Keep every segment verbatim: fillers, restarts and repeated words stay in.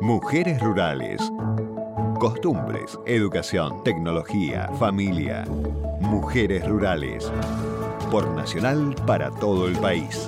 Mujeres rurales. Costumbres, educación, tecnología, familia. Mujeres rurales. Por Nacional para todo el país.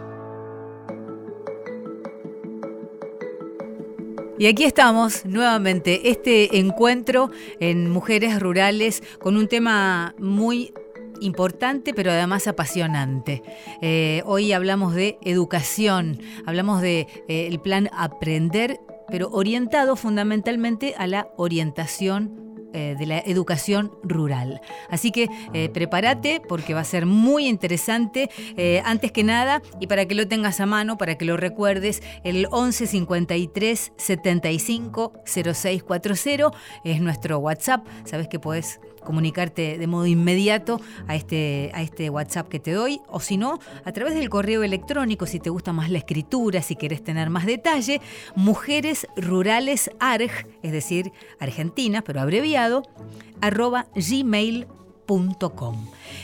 Y aquí estamos nuevamente, este encuentro en Mujeres Rurales con un tema muy importante, pero además apasionante. Eh, hoy hablamos de educación, hablamos de eh, el plan Aprender, pero orientado fundamentalmente a la orientación de la educación rural. Así que eh, prepárate porque va a ser muy interesante. Eh, antes que nada, y para que lo tengas a mano, para que lo recuerdes, el once cincuenta y tres setenta y cinco cero seis cuarenta es nuestro WhatsApp. Sabes que podés comunicarte de modo inmediato a este, a este WhatsApp que te doy, o si no, a través del correo electrónico, si te gusta más la escritura, si querés tener más detalle, Mujeres Rurales Arg, es decir, Argentina, pero abreviado, arroba gmail punto com.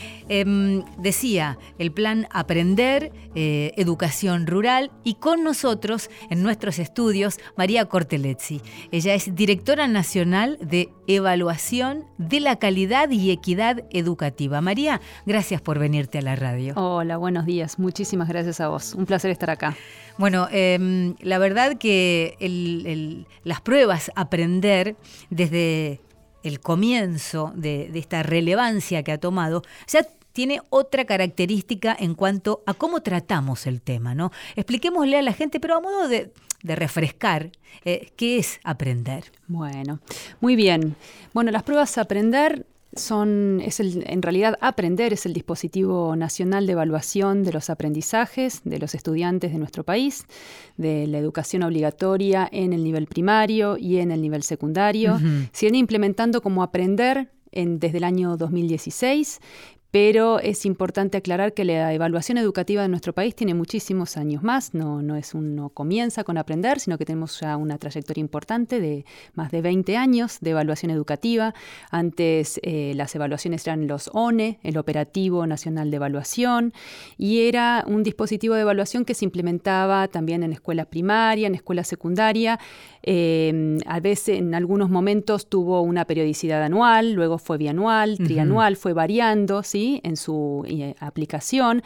Eh, decía, el plan Aprender, eh, educación rural, y con nosotros en nuestros estudios María Cortelezzi. Ella es directora nacional de Evaluación de la Calidad y Equidad Educativa. María, gracias por venirte a la radio. Hola, buenos días. Muchísimas gracias a vos. Un placer estar acá. Bueno, eh, la verdad que el, el, las pruebas Aprender desde el comienzo de, de esta relevancia que ha tomado, ya tiene otra característica en cuanto a cómo tratamos el tema, ¿no? Expliquémosle a la gente, pero a modo de, de refrescar, eh, ¿qué es aprender? Bueno, muy bien. Bueno, las pruebas Aprender son, es el, en realidad Aprender es el dispositivo nacional de evaluación de los aprendizajes de los estudiantes de nuestro país, de la educación obligatoria en el nivel primario y en el nivel secundario. Uh-huh. Se viene implementando como Aprender en, desde el año dos mil dieciséis, pero es importante aclarar que la evaluación educativa de nuestro país tiene muchísimos años más, no, no, es un, no comienza con Aprender, sino que tenemos ya una trayectoria importante de más de veinte años de evaluación educativa. Antes eh, las evaluaciones eran los O N E, el Operativo Nacional de Evaluación, y era un dispositivo de evaluación que se implementaba también en escuela primaria, en escuela secundaria. Eh, a veces, en algunos momentos, tuvo una periodicidad anual, luego fue bianual, trianual, uh-huh. fue variando, ¿sí? En su eh, aplicación,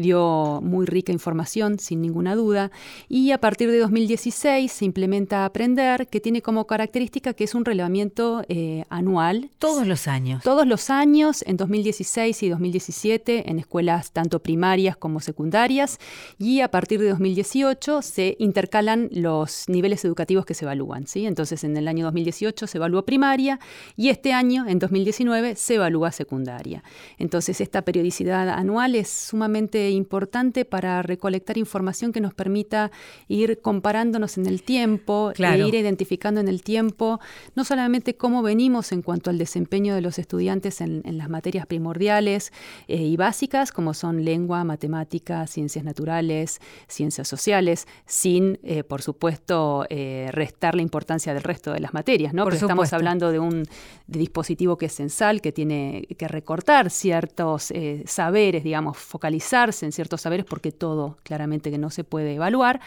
dio muy rica información, sin ninguna duda, y a partir de dos mil dieciséis se implementa Aprender, que tiene como característica que es un relevamiento eh, anual. Todos los años. Todos los años, en dos mil dieciséis y dos mil diecisiete, en escuelas tanto primarias como secundarias, y a partir de dos mil dieciocho se intercalan los niveles educativos que se evalúan, ¿sí? Entonces, en el año dos mil dieciocho se evaluó primaria, y este año, en dos mil diecinueve, se evalúa secundaria. Entonces, esta periodicidad anual es sumamente importante para recolectar información que nos permita ir comparándonos en el tiempo, claro. e ir identificando en el tiempo no solamente cómo venimos en cuanto al desempeño de los estudiantes en, en las materias primordiales eh, y básicas, como son lengua, matemáticas, ciencias naturales, ciencias sociales, sin, eh, por supuesto, eh, restar la importancia del resto de las materias, ¿no? Por Porque supuesto. Estamos hablando de un de dispositivo que es censal, que tiene que recortar cierto Eh, saberes, digamos, focalizarse en ciertos saberes, porque todo claramente que no se puede evaluar.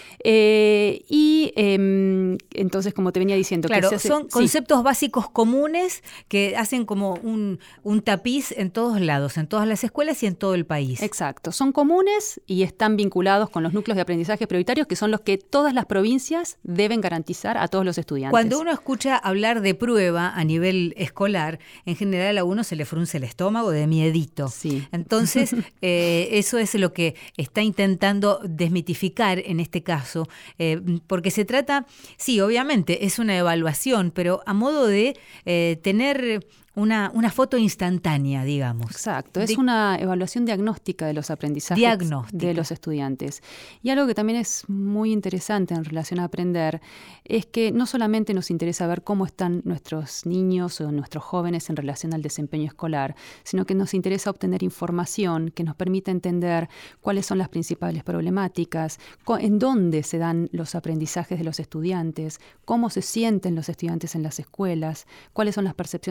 Eh, y eh, entonces, como te venía diciendo, claro, que se hace, son sí. conceptos básicos comunes que hacen como un, un tapiz en todos lados, en todas las escuelas y en todo el país. Exacto, son comunes y están vinculados con los núcleos de aprendizaje prioritarios, que son los que todas las provincias deben garantizar a todos los estudiantes. Cuando uno escucha hablar de prueba a nivel escolar, en general a uno se le frunce el estómago de miedito. Sí. Entonces, eh, eso es lo que está intentando desmitificar en este caso. Eh, porque se trata, sí, obviamente es una evaluación, pero a modo de eh, tener una, una foto instantánea, digamos. Exacto, es de, una evaluación diagnóstica de los aprendizajes diagnóstica. de los estudiantes. Y algo que también es muy interesante en relación a Aprender es que no solamente nos interesa ver cómo están nuestros niños o nuestros jóvenes en relación al desempeño escolar, sino que nos interesa obtener información que nos permita entender cuáles son las principales problemáticas, en dónde se dan los aprendizajes de los estudiantes, cómo se sienten los estudiantes en las escuelas, cuáles son las percepciones de los directivos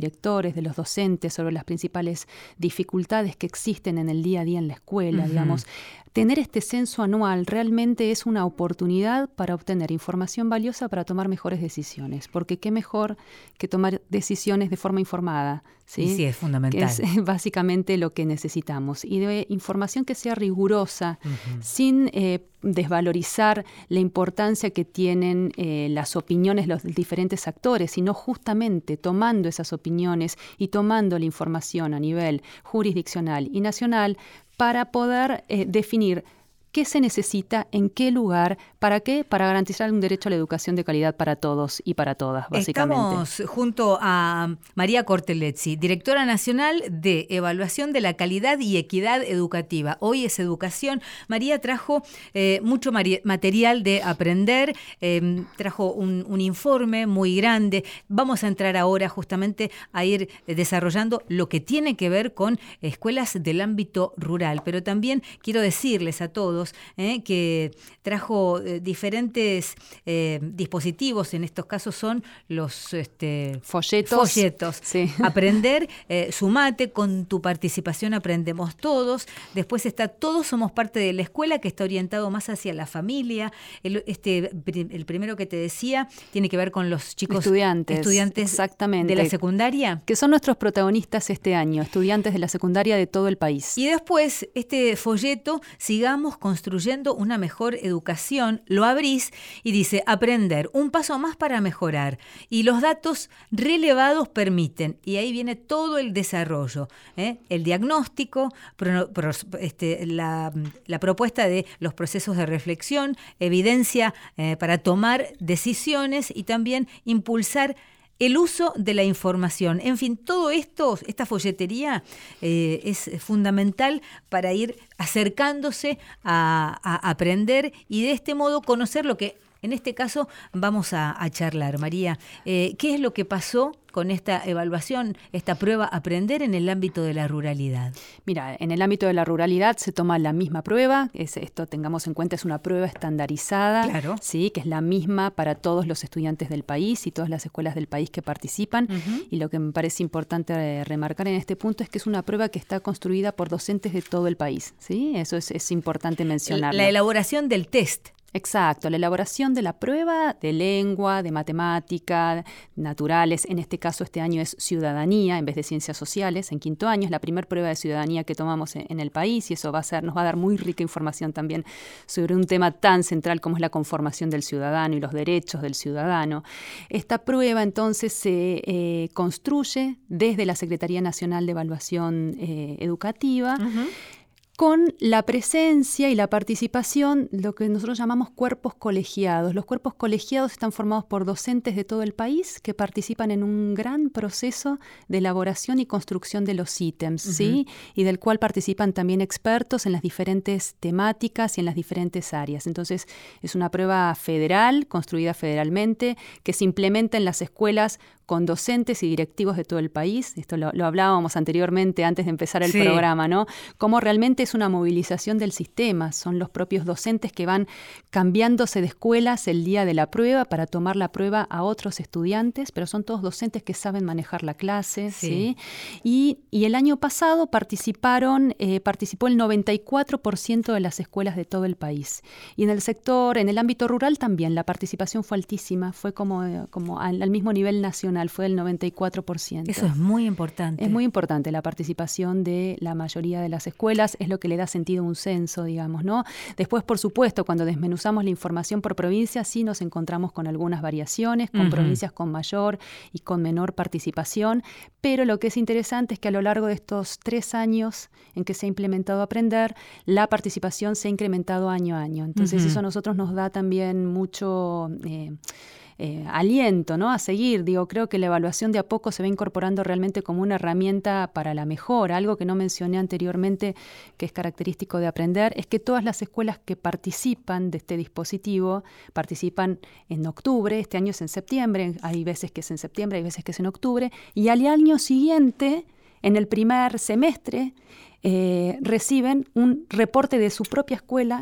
directores, de los docentes, sobre las principales dificultades que existen en el día a día en la escuela, uh-huh. digamos. Tener este censo anual realmente es una oportunidad para obtener información valiosa para tomar mejores decisiones, porque qué mejor que tomar decisiones de forma informada, ¿sí? Y sí, es fundamental. Que es básicamente lo que necesitamos. Y de información que sea rigurosa, uh-huh. sin eh, desvalorizar la importancia que tienen eh, las opiniones de los diferentes actores, sino justamente tomando esas opiniones y tomando la información a nivel jurisdiccional y nacional para poder eh, definir qué se necesita, en qué lugar, ¿para qué? Para garantizar un derecho a la educación de calidad para todos y para todas, básicamente. Estamos junto a María Cortelezzi, directora nacional de Evaluación de la Calidad y Equidad Educativa. Hoy es Educación. María trajo eh, mucho mari- material de aprender, eh, trajo un, un informe muy grande. Vamos a entrar ahora justamente a ir desarrollando lo que tiene que ver con escuelas del ámbito rural, pero también quiero decirles a todos Eh, que trajo eh, diferentes eh, dispositivos, en estos casos son los este, folletos. folletos. Sí. Aprender, eh, sumate, con tu participación aprendemos todos. Después está Todos somos parte de la escuela, que está orientado más hacia la familia. El, este, el primero que te decía tiene que ver con los chicos estudiantes, estudiantes exactamente, de la secundaria. Que son nuestros protagonistas este año, estudiantes de la secundaria de todo el país. Y después, este folleto, sigamos con construyendo una mejor educación, lo abrís y dice aprender, un paso más para mejorar. Y los datos relevados permiten, y ahí viene todo el desarrollo, ¿eh? el diagnóstico, pro, pro, este, la, la propuesta de los procesos de reflexión, evidencia eh, para tomar decisiones y también impulsar el uso de la información. En fin, todo esto, esta folletería eh, es fundamental para ir acercándose a, a aprender y de este modo conocer lo que en este caso vamos a, a charlar. María, eh, ¿qué es lo que pasó con esta evaluación, esta prueba Aprender en el ámbito de la ruralidad? Mira, en el ámbito de la ruralidad se toma la misma prueba, es, esto tengamos en cuenta, es una prueba estandarizada, claro. ¿sí? Que es la misma para todos los estudiantes del país y todas las escuelas del país que participan. Uh-huh. Y lo que me parece importante eh, remarcar en este punto es que es una prueba que está construida por docentes de todo el país, ¿sí? Eso es, es importante mencionarlo. La elaboración del test. Exacto, la elaboración de la prueba de lengua, de matemática, naturales, en este caso este año es ciudadanía en vez de ciencias sociales, en quinto año es la primera prueba de ciudadanía que tomamos en, en el país y eso va a ser, nos va a dar muy rica información también sobre un tema tan central como es la conformación del ciudadano y los derechos del ciudadano. Esta prueba entonces se eh, construye desde la Secretaría Nacional de Evaluación eh, Educativa, uh-huh. con la presencia y la participación de lo que nosotros llamamos cuerpos colegiados. Los cuerpos colegiados están formados por docentes de todo el país que participan en un gran proceso de elaboración y construcción de los ítems, uh-huh. ¿sí? Y del cual participan también expertos en las diferentes temáticas y en las diferentes áreas. Entonces, es una prueba federal, construida federalmente, que se implementa en las escuelas con docentes y directivos de todo el país. Esto lo, lo hablábamos anteriormente antes de empezar el sí. programa, ¿no? Cómo realmente es una movilización del sistema. Son los propios docentes que van cambiándose de escuelas el día de la prueba para tomar la prueba a otros estudiantes, pero son todos docentes que saben manejar la clase, ¿sí? ¿sí? Y, y el año pasado participaron, eh, participó el noventa y cuatro por ciento de las escuelas de todo el país. Y en el sector, en el ámbito rural también, la participación fue altísima, fue como, como al, al mismo nivel nacional. Fue del noventa y cuatro por ciento. Eso es muy importante. Es muy importante la participación de la mayoría de las escuelas, es lo que le da sentido a un censo, digamos, ¿no? Después, por supuesto, cuando desmenuzamos la información por provincia, sí nos encontramos con algunas variaciones, con uh-huh. provincias con mayor y con menor participación, pero lo que es interesante es que a lo largo de estos tres años en que se ha implementado Aprender, la participación se ha incrementado año a año. Entonces, uh-huh. eso a nosotros nos da también mucho... Eh, Eh, aliento, ¿no? A seguir. Digo, creo que la evaluación de a poco se va incorporando realmente como una herramienta para la mejora. Algo que no mencioné anteriormente, que es característico de Aprender, es que todas las escuelas que participan de este dispositivo participan en octubre, este año es en septiembre, hay veces que es en septiembre, hay veces que es en octubre, y al año siguiente, en el primer semestre, eh, reciben un reporte de su propia escuela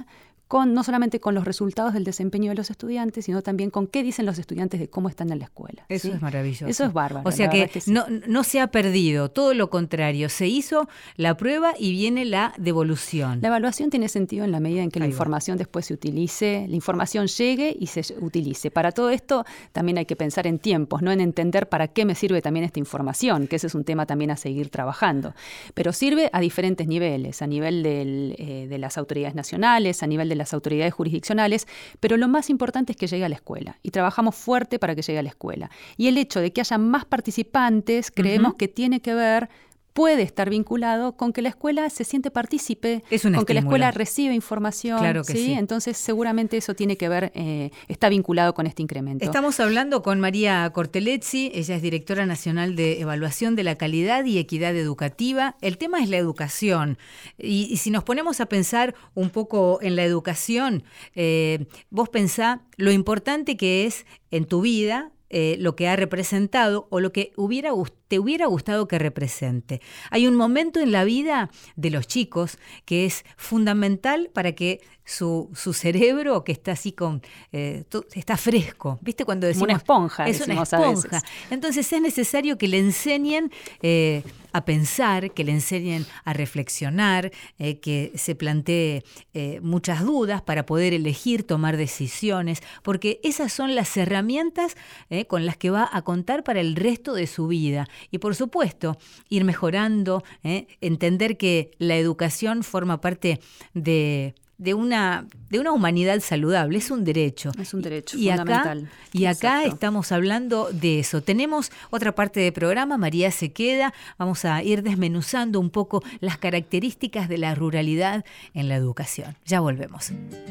con, no solamente con los resultados del desempeño de los estudiantes, sino también con qué dicen los estudiantes de cómo están en la escuela. Eso ¿sí? es maravilloso. Eso es bárbaro. O sea que, que sí. no, no se ha perdido, todo lo contrario, se hizo la prueba y viene la devolución. La evaluación tiene sentido en la medida en que Ahí la información va. después se utilice, la información llegue y se utilice. Para todo esto también hay que pensar en tiempos, no en entender para qué me sirve también esta información, que ese es un tema también a seguir trabajando. Pero sirve a diferentes niveles, a nivel del, eh, de las autoridades nacionales, a nivel de las autoridades jurisdiccionales, pero lo más importante es que llegue a la escuela y trabajamos fuerte para que llegue a la escuela. Y el hecho de que haya más participantes creemos uh-huh. que tiene que ver, puede estar vinculado con que la escuela se siente partícipe, es un con estímulo. que la escuela recibe información. Claro que ¿sí? sí. Entonces seguramente eso tiene que ver, eh, está vinculado con este incremento. Estamos hablando con María Cortelezzi, ella es directora nacional de Evaluación de la Calidad y Equidad Educativa. El tema es la educación y, y si nos ponemos a pensar un poco en la educación, eh, vos pensá lo importante que es en tu vida, Eh, lo que ha representado o lo que hubiera, te hubiera gustado que represente. Hay un momento en la vida de los chicos que es fundamental para que su, su cerebro, que está así con, eh, to, está fresco, ¿viste? Cuando decimos, una esponja, es una esponja. Entonces es necesario que le enseñen eh, a pensar, que le enseñen a reflexionar, eh, que se plantee eh, muchas dudas para poder elegir, tomar decisiones, porque esas son las herramientas eh, con las que va a contar para el resto de su vida. Y por supuesto, ir mejorando, eh, entender que la educación forma parte de... de una, de una humanidad saludable, es un derecho. Es un derecho y fundamental. Acá, y acá Exacto. estamos hablando de eso. Tenemos otra parte del programa, María se queda, vamos a ir desmenuzando un poco las características de la ruralidad en la educación. Ya volvemos.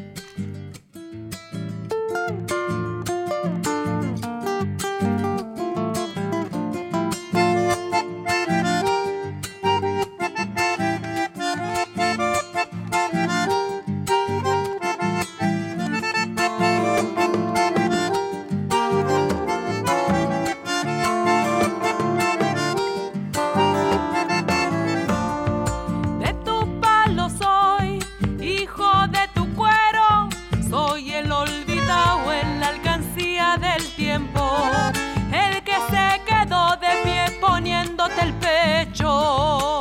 El pecho.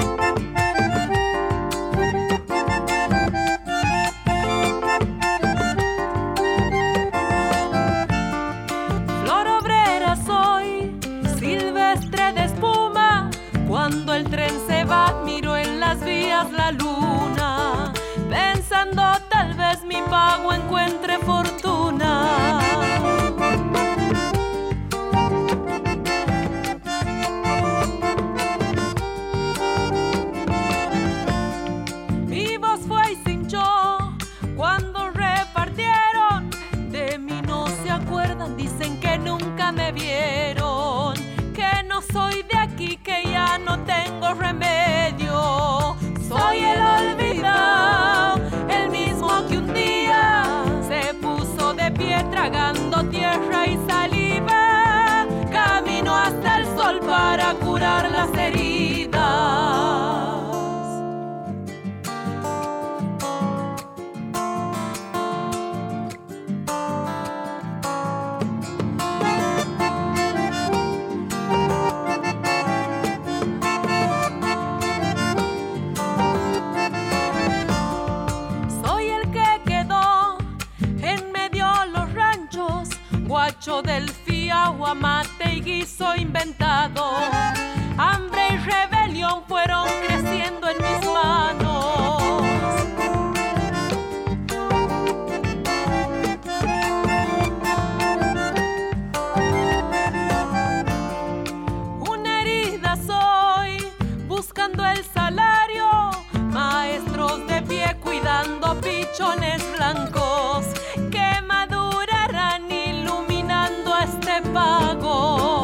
Flor obrera soy, silvestre de espuma. Cuando el tren se va, miro en las vías la luna, pensando tal vez mi pago encuentre fortuna. Me vieron, que no soy de aquí, que ya no tengo remedio. Soy el olvidado, el mismo que un día se puso de pie tragando tierra y saliva. Camino hasta el sol para curar las heridas. Del fiao, mate y guiso inventado, hambre y rebelión fueron creciendo en mis manos. Una herida soy, buscando el salario, maestros de pie cuidando pichones blancos que madurarán iluminando este pago.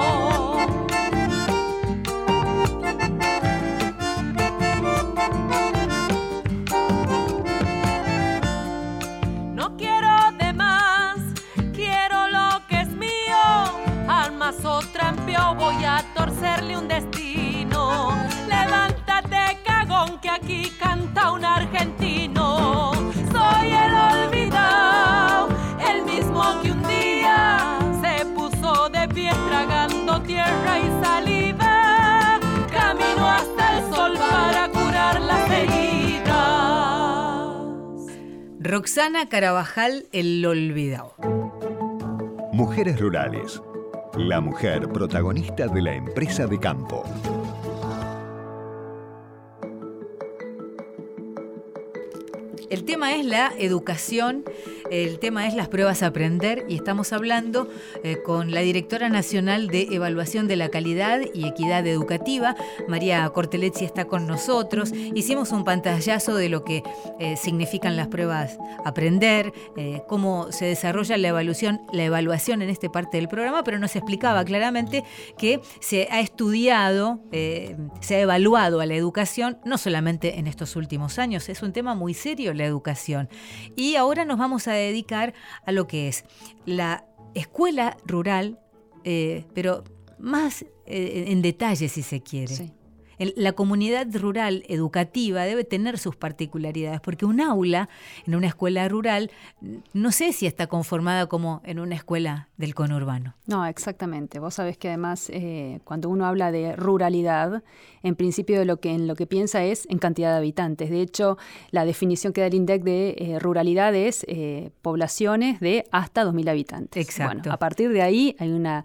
Roxana Carabajal, El Olvidado. Mujeres Rurales. La mujer protagonista de la empresa de campo. El tema es la educación, el tema es las pruebas a aprender y estamos hablando eh, con la directora nacional de Evaluación de la Calidad y Equidad Educativa, María Cortelezzi está con nosotros. Hicimos un pantallazo de lo que eh, significan las pruebas a aprender, eh, cómo se desarrolla la evaluación, la evaluación en esta parte del programa, pero nos explicaba claramente que se ha estudiado, eh, se ha evaluado a la educación no solamente en estos últimos años, es un tema muy serio la educación. Y ahora nos vamos a dedicar a lo que es la escuela rural, eh, pero más eh, en detalle si se quiere. Sí. El, la comunidad rural educativa debe tener sus particularidades, porque un aula en una escuela rural no sé si está conformada como en una escuela del conurbano. No, exactamente. Vos sabés que además eh, cuando uno habla de ruralidad, en principio de lo que, en lo que piensa es en cantidad de habitantes. De hecho, la definición que da el INDEC de eh, ruralidad es eh, poblaciones de hasta dos mil habitantes. Exacto. Bueno, a partir de ahí hay una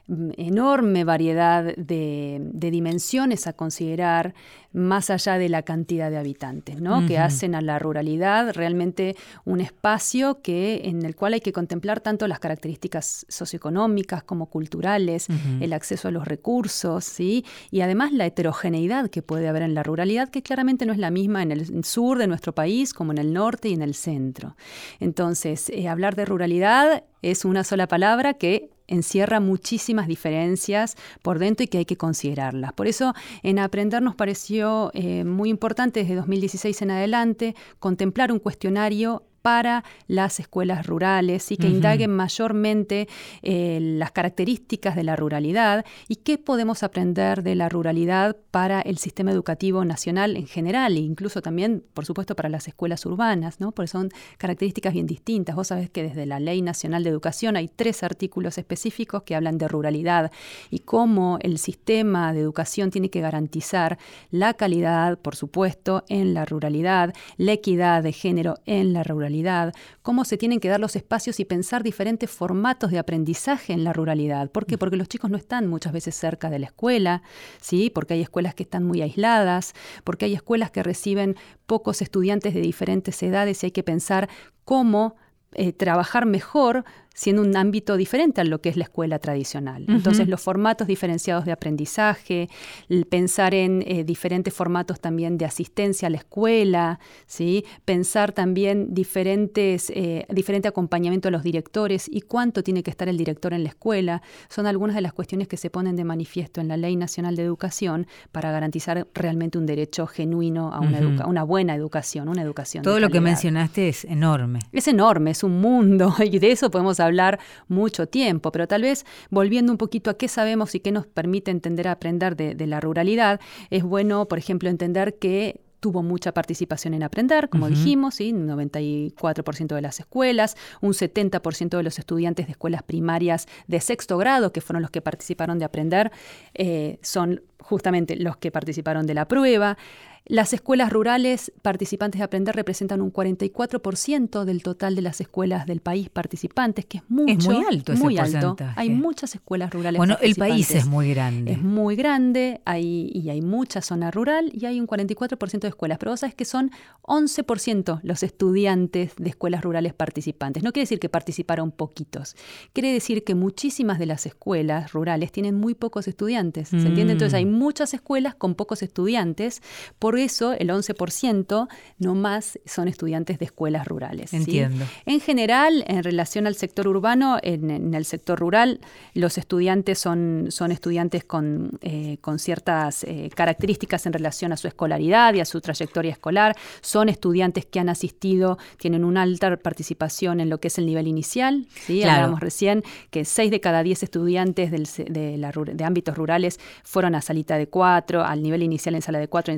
enorme variedad de, de dimensiones a considerar más allá de la cantidad de habitantes, ¿no? Uh-huh. Que hacen a la ruralidad realmente un espacio que, en el cual hay que contemplar tanto las características socioeconómicas como culturales, uh-huh. el acceso a los recursos, ¿sí? Y además la heterogeneidad que puede haber en la ruralidad, que claramente no es la misma en el sur de nuestro país como en el norte y en el centro. Entonces, eh, hablar de ruralidad es una sola palabra que encierra muchísimas diferencias por dentro y que hay que considerarlas. Por eso, en Aprender nos pareció eh, muy importante desde dos mil dieciséis en adelante contemplar un cuestionario para las escuelas rurales y que uh-huh. indaguen mayormente eh, las características de la ruralidad y qué podemos aprender de la ruralidad para el sistema educativo nacional en general e incluso también, por supuesto, para las escuelas urbanas, ¿no? Porque son características bien distintas. Vos sabés que desde la Ley Nacional de Educación hay tres artículos específicos que hablan de ruralidad y cómo el sistema de educación tiene que garantizar la calidad, por supuesto, en la ruralidad, la equidad de género en la ruralidad, cómo se tienen que dar los espacios y pensar diferentes formatos de aprendizaje en la ruralidad. ¿Por qué? Porque los chicos no están muchas veces cerca de la escuela, ¿sí? Porque hay escuelas que están muy aisladas, porque hay escuelas que reciben pocos estudiantes de diferentes edades y hay que pensar cómo eh, trabajar mejor siendo un ámbito diferente a lo que es la escuela tradicional. Uh-huh. Entonces, los formatos diferenciados de aprendizaje, el pensar en eh, diferentes formatos también de asistencia a la escuela, ¿sí? Pensar también diferentes, eh, diferente acompañamiento a los directores y cuánto tiene que estar el director en la escuela, son algunas de las cuestiones que se ponen de manifiesto en la Ley Nacional de Educación para garantizar realmente un derecho genuino a una, uh-huh. educa- una buena educación, una educación Todo de lo calidad. que mencionaste es enorme. Es enorme, es un mundo y de eso podemos hablar mucho tiempo, pero tal vez volviendo un poquito a qué sabemos y qué nos permite entender, aprender de, de la ruralidad, es bueno, por ejemplo, entender que tuvo mucha participación en Aprender, como uh-huh. dijimos, ¿sí? noventa y cuatro por ciento de las escuelas, un setenta por ciento de los estudiantes de escuelas primarias de sexto grado, que fueron los que participaron de Aprender, eh, son justamente los que participaron de la prueba. Las escuelas rurales participantes de Aprender representan un cuarenta y cuatro por ciento del total de las escuelas del país participantes, que es mucho. Es muy alto ese muy porcentaje. alto. Hay muchas escuelas rurales Bueno, el participantes. país es muy grande. Es muy grande hay, y hay mucha zona rural y hay un cuarenta y cuatro por ciento de escuelas. Pero vos sabés que son once por ciento los estudiantes de escuelas rurales participantes. No quiere decir que participaron poquitos. Quiere decir que muchísimas de las escuelas rurales tienen muy pocos estudiantes. ¿Se mm. entiende? Entonces hay muchas escuelas con pocos estudiantes. Por eso el once por ciento no más son estudiantes de escuelas rurales. Entiendo. ¿sí? En general, en relación al sector urbano, en, en el sector rural, los estudiantes son, son estudiantes con, eh, con ciertas eh, características en relación a su escolaridad y a su trayectoria escolar. Son estudiantes que han asistido, tienen una alta participación en lo que es el nivel inicial. ¿sí? Claro. Hablábamos recién que seis de cada diez estudiantes del, de, la, de ámbitos rurales fueron a salita de cuatro, al nivel inicial en sala de cuatro y en sala de cinco.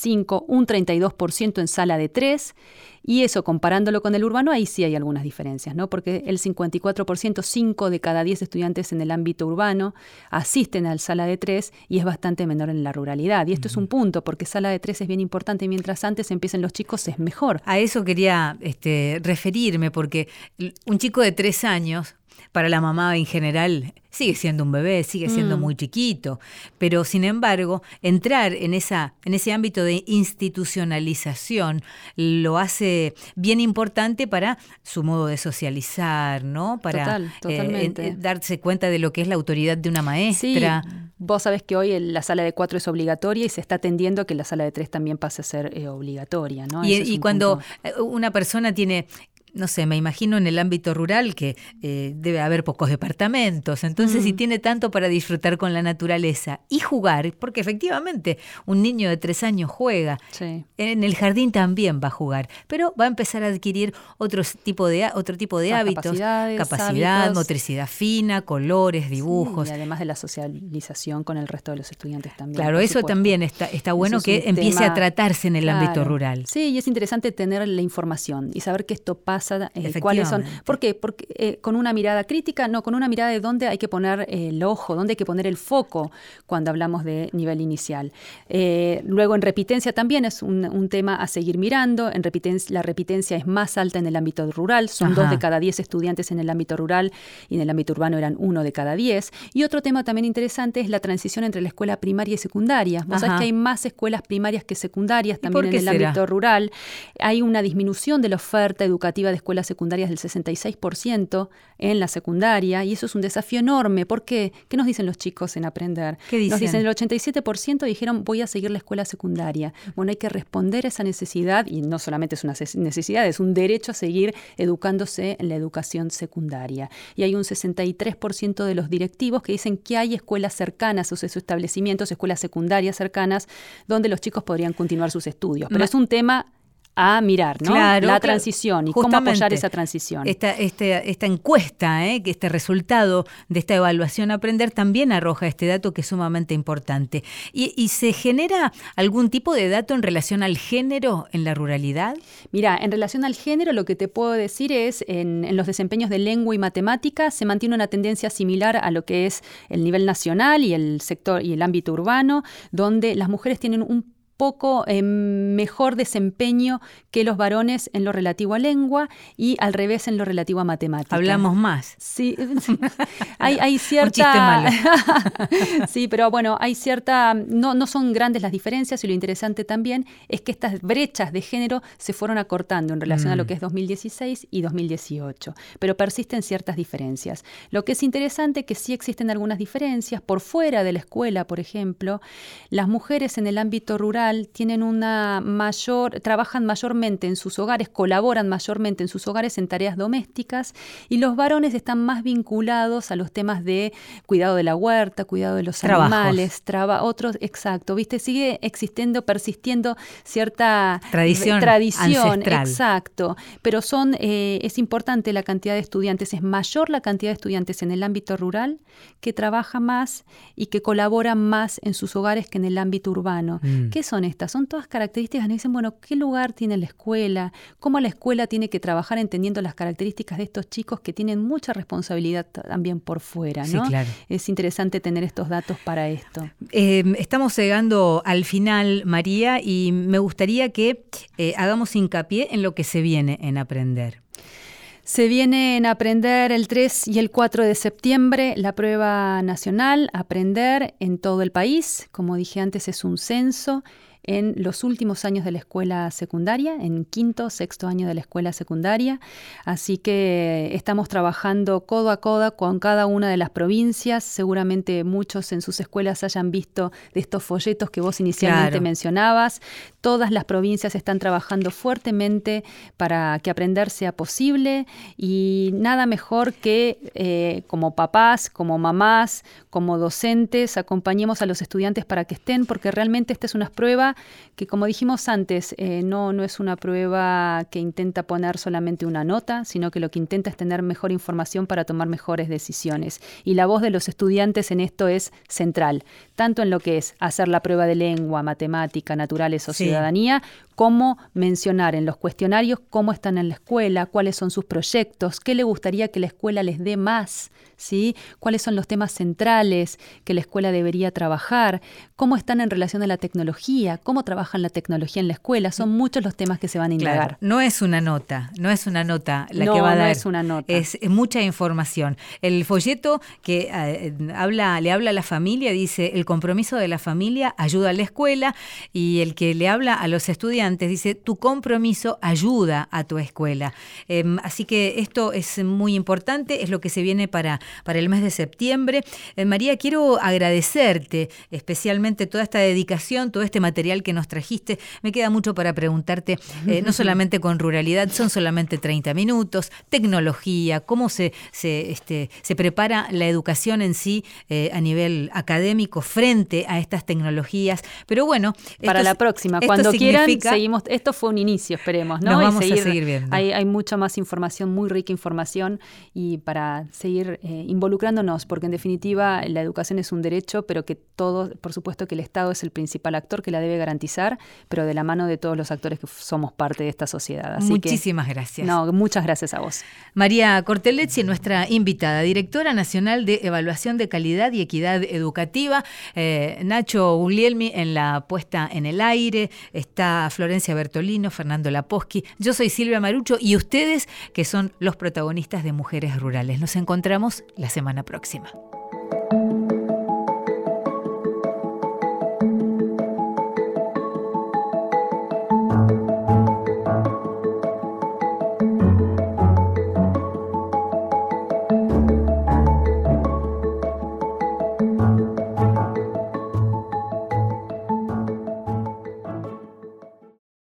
cinco, un treinta y dos por ciento en sala de tres. Y eso, comparándolo con el urbano, ahí sí hay algunas diferencias, ¿no? Porque el cincuenta y cuatro por ciento, cinco de cada diez estudiantes en el ámbito urbano, asisten al sala de tres y es bastante menor en la ruralidad. Y esto uh-huh. es un punto, porque sala de tres es bien importante, mientras antes empiecen los chicos es mejor. A eso quería este, referirme, porque un chico de tres años, para la mamá en general, sigue siendo un bebé, sigue siendo mm. muy chiquito, pero sin embargo, entrar en esa, en ese ámbito de institucionalización lo hace bien importante para su modo de socializar, ¿no? Para Total, totalmente. Eh, eh, darse cuenta de lo que es la autoridad de una maestra. Sí. Vos sabés que hoy la sala de cuatro es obligatoria y se está tendiendo a que la sala de tres también pase a ser eh, obligatoria, ¿no? Y, y cuando punto. una persona tiene... No sé, me imagino en el ámbito rural que eh, debe haber pocos departamentos. Entonces, mm. si tiene tanto para disfrutar con la naturaleza y jugar, porque efectivamente un niño de tres años juega, sí. en el jardín también va a jugar, pero va a empezar a adquirir otro tipo de, otro tipo de hábitos, capacidad, hábitos. motricidad fina, colores, dibujos. Sí, y además de la socialización con el resto de los estudiantes también. Claro, eso supuesto. también está, está bueno que empiece tema, a tratarse en el claro. ámbito rural. Sí, y es interesante tener la información y saber que esto pasa. Eh, ¿Cuáles son? ¿Por qué? Porque eh, con una mirada crítica, no, con una mirada de dónde hay que poner eh, el ojo, dónde hay que poner el foco cuando hablamos de nivel inicial. Eh, luego en repitencia también es un, un tema a seguir mirando. En repitencia, la repitencia es más alta en el ámbito rural, son Ajá. dos de cada diez estudiantes en el ámbito rural y en el ámbito urbano eran uno de cada diez. Y otro tema también interesante es la transición entre la escuela primaria y secundaria. Vos sabés que hay más escuelas primarias que secundarias también en el será? ámbito rural. Hay una disminución de la oferta educativa de escuelas secundarias del sesenta y seis por ciento en la secundaria, y eso es un desafío enorme. ¿Por qué? ¿Qué nos dicen los chicos en aprender? ¿Qué dicen? Nos dicen el ochenta y siete por ciento dijeron voy a seguir la escuela secundaria. Bueno, hay que responder a esa necesidad, y no solamente es una necesidad, es un derecho a seguir educándose en la educación secundaria. Y hay un sesenta y tres por ciento de los directivos que dicen que hay escuelas cercanas a sus establecimientos, escuelas secundarias cercanas, donde los chicos podrían continuar sus estudios. Pero Ma- es un tema a mirar, ¿no? Claro, la transición y cómo apoyar esa transición. Esta, este, esta encuesta, ¿eh? que este resultado de esta evaluación Aprender también arroja este dato que es sumamente importante. ¿Y, y se genera algún tipo de dato en relación al género en la ruralidad? Mira, en relación al género lo que te puedo decir es en, en los desempeños de lengua y matemática se mantiene una tendencia similar a lo que es el nivel nacional y el sector y el ámbito urbano, donde las mujeres tienen un poco eh, mejor desempeño que los varones en lo relativo a lengua y al revés en lo relativo a matemática. Hablamos más. Sí, sí. hay, hay cierta... Un chiste malo. Sí, pero bueno, hay cierta... No, no son grandes las diferencias y lo interesante también es que estas brechas de género se fueron acortando en relación mm. a lo que es dos mil dieciséis y dos mil dieciocho, pero persisten ciertas diferencias. Lo que es interesante es que sí existen algunas diferencias. Por fuera de la escuela, por ejemplo, las mujeres en el ámbito rural tienen una mayor, trabajan mayormente en sus hogares, colaboran mayormente en sus hogares en tareas domésticas, y los varones están más vinculados a los temas de cuidado de la huerta, cuidado de los Trabajos. animales, traba, otros, exacto, viste, sigue existiendo, persistiendo cierta tradición, tradición ancestral. Exacto, pero son, eh, es importante la cantidad de estudiantes, es mayor la cantidad de estudiantes en el ámbito rural que trabaja más y que colaboran más en sus hogares que en el ámbito urbano. Mm. ¿Qué son estas? Son todas características que nos dicen, bueno, ¿qué lugar tiene la escuela? ¿Cómo la escuela tiene que trabajar entendiendo las características de estos chicos que tienen mucha responsabilidad también por fuera, ¿no? Sí, claro. Es interesante tener estos datos para esto. Eh, estamos llegando al final, María, y me gustaría que eh, hagamos hincapié en lo que se viene en Aprender. Se viene en Aprender el tres y el cuatro de septiembre la prueba nacional Aprender en todo el país. Como dije antes, es un censo en los últimos años de la escuela secundaria, en quinto, sexto año de la escuela secundaria. Así que estamos trabajando codo a codo con cada una de las provincias. Seguramente muchos en sus escuelas hayan visto de estos folletos que vos inicialmente claro. mencionabas. Todas las provincias están trabajando fuertemente para que Aprender sea posible, y nada mejor que eh, como papás, como mamás, como docentes, acompañemos a los estudiantes para que estén, porque realmente esta es una prueba que, como dijimos antes, eh, no, no es una prueba que intenta poner solamente una nota, sino que lo que intenta es tener mejor información para tomar mejores decisiones. Y la voz de los estudiantes en esto es central, tanto en lo que es hacer la prueba de lengua, matemática, naturales o sí. ciudadanía, como mencionar en los cuestionarios cómo están en la escuela, cuáles son sus proyectos, qué le gustaría que la escuela les dé más, ¿sí? Cuáles son los temas centrales que la escuela debería trabajar, cómo están en relación a la tecnología, cómo trabajan la tecnología en la escuela. Son muchos los temas que se van a indagar. Claro, no es una nota, no es una nota la no, que va a no dar. es una nota. Es, es mucha información. El folleto que eh, habla, le habla a la familia dice: el compromiso de la familia ayuda a la escuela, y el que le habla a los estudiantes dice: tu compromiso ayuda a tu escuela. Eh, así que esto es muy importante, es lo que se viene para, para el mes de septiembre. Eh, María, quiero agradecerte especialmente toda esta dedicación, todo este material que nos trajiste. Me queda mucho para preguntarte, eh, no solamente con ruralidad, son solamente treinta minutos, tecnología, cómo se, se, este, se prepara la educación en sí eh, a nivel académico frente a estas tecnologías. Pero bueno, para esto, la próxima, cuando quieran, seguimos. Esto fue un inicio, esperemos, ¿no? Nos vamos y seguir, a seguir viendo. Hay, hay mucha más información, muy rica información, y para seguir eh, involucrándonos, porque en definitiva la educación es un derecho, pero que todo, por supuesto que el Estado es el principal actor que la debe garantizar, pero de la mano de todos los actores que somos parte de esta sociedad. Así Muchísimas que, gracias. No, muchas gracias a vos. María Cortellecci, nuestra invitada, directora nacional de Evaluación de Calidad y Equidad Educativa. Eh, Nacho Guglielmi en la puesta en el aire, está Florencia Bertolino, Fernando Laposky, yo soy Silvia Marucho, y ustedes que son los protagonistas de Mujeres Rurales. Nos encontramos la semana próxima.